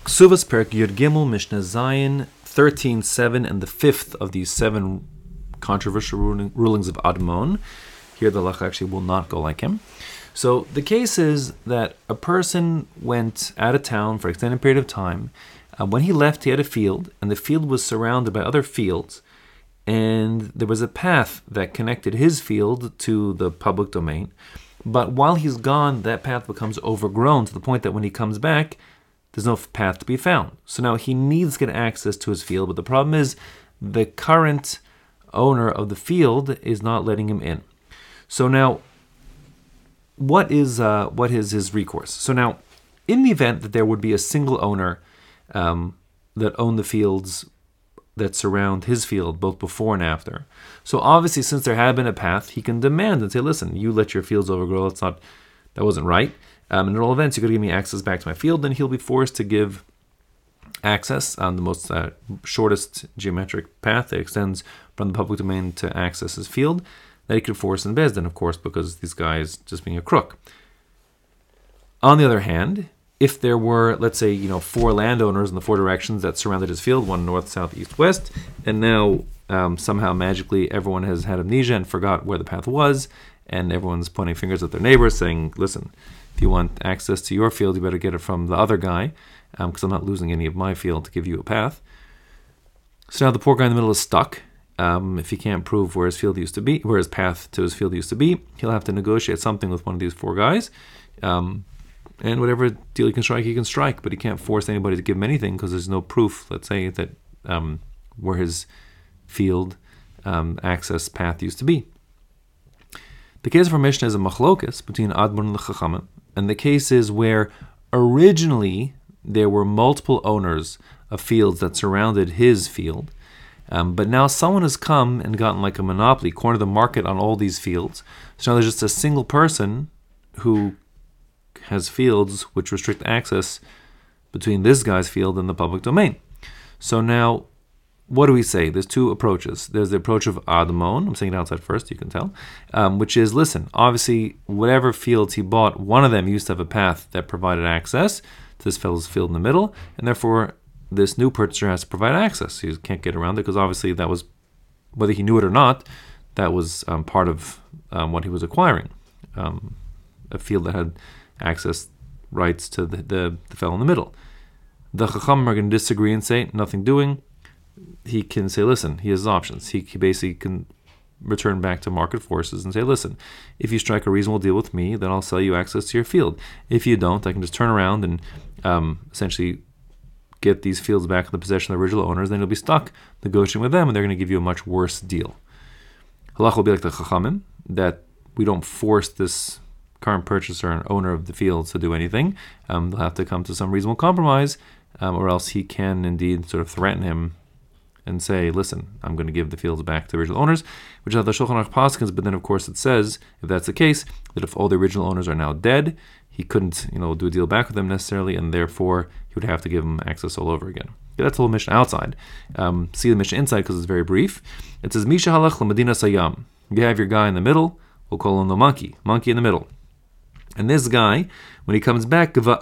Ksuvas Perek Yud Gimel Mishnah Zayin 13:7, and the fifth of these seven controversial rulings of Admon. Here the halacha actually will not go like him. So the case is that a person went out of town for an extended period of time. When he left, he had a field, and the field was surrounded by other fields, and there was a path that connected his field to the public domain. But while he's gone, that path becomes overgrown to the point that when he comes back, there's no path to be found. So now he needs to get access to his field, but the problem is the current owner of the field is not letting him in. So now, what is his recourse? So now, in the event that there would be a single owner that owned the fields that surround his field, both before and after. So obviously, since there had been a path, he can demand and say, listen, you let your fields overgrow, that wasn't right. And in all events, you're going to give me access back to my field. Then he'll be forced to give access on the most shortest geometric path that extends from the public domain to access his field, that he could force in Beis Din, of course, because these guys just being a crook. On the other hand, if there were, let's say, four landowners in the four directions that surrounded his field, one north, south, east, west, and now somehow magically everyone has had amnesia and forgot where the path was, and everyone's pointing fingers at their neighbors saying, listen, if you want access to your field, you better get it from the other guy, because I'm not losing any of my field to give you a path. So now the poor guy in the middle is stuck. If he can't prove where his field used to be, where his path to his field used to be, he'll have to negotiate something with one of these four guys. And whatever deal he can strike, but he can't force anybody to give him anything because there's no proof, let's say, that where his field access path used to be. The case for Mishnah is a machlokas between Admon and the Chachamim, and the case is where originally there were multiple owners of fields that surrounded his field, but now someone has come and gotten like a monopoly, cornered the market on all these fields. So now there's just a single person who has fields which restrict access between this guy's field and the public domain. So now, what do we say? There's two approaches. There's the approach of Admon, I'm saying it outside first, you can tell, which is, listen, obviously, whatever fields he bought, one of them used to have a path that provided access to this fellow's field in the middle, and therefore, this new purchaser has to provide access. He can't get around it, because obviously that was, whether he knew it or not, that was part of what he was acquiring, a field that had access rights to the fellow in the middle. The Chachamim are going to disagree and say, nothing doing. He can say, listen, he has options. He basically can return back to market forces and say, listen, if you strike a reasonable deal with me, then I'll sell you access to your field. If you don't, I can just turn around and essentially get these fields back in the possession of the original owners, then you'll be stuck negotiating with them, and they're going to give you a much worse deal. Halach will be like the Chachamim, that we don't force this current purchaser and owner of the fields to do anything. They'll have to come to some reasonable compromise, or else he can indeed sort of threaten him and say, listen, I'm going to give the fields back to the original owners, which is how the Shulchan Aruch paskins, but then of course it says, if that's the case, that if all the original owners are now dead, he couldn't do a deal back with them necessarily, and therefore he would have to give them access all over again. Okay, that's the whole Mishnah outside. See the Mishnah inside because it's very brief. It says, Misha halach l'Medina sayam. You have your guy in the middle, we'll call him the monkey in the middle. And this guy, when he comes back, he's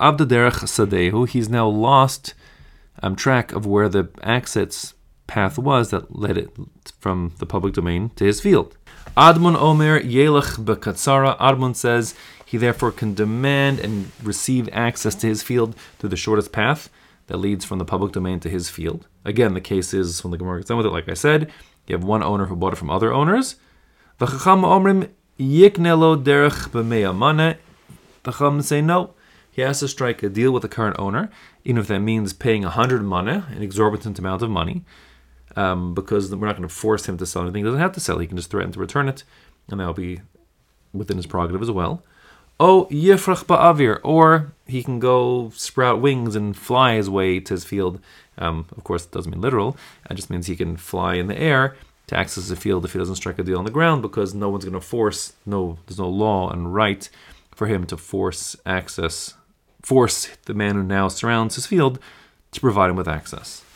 now lost track of where the access path was that led it from the public domain to his field. Admon Omer Yelech Bekatsara. Admon says he therefore can demand and receive access to his field through the shortest path that leads from the public domain to his field. Again, the case is, when the Gemara gets done with it, like I said, you have one owner who bought it from other owners. The Chacham Omrim Yiknelo Derech B'Mei Amana. The Chacham say no. He has to strike a deal with the current owner, even if that means paying 100 mana, an exorbitant amount of money, because we're not going to force him to sell anything. He doesn't have to sell. He can just threaten to return it, and that'll be within his prerogative as well. Oh, Yifrach Ba'avir, or he can go sprout wings and fly his way to his field. Of course, it doesn't mean literal. It just means he can fly in the air to access the field if he doesn't strike a deal on the ground, because no one's going to force, there's no law and right for him to force the man who now surrounds his field to provide him with access.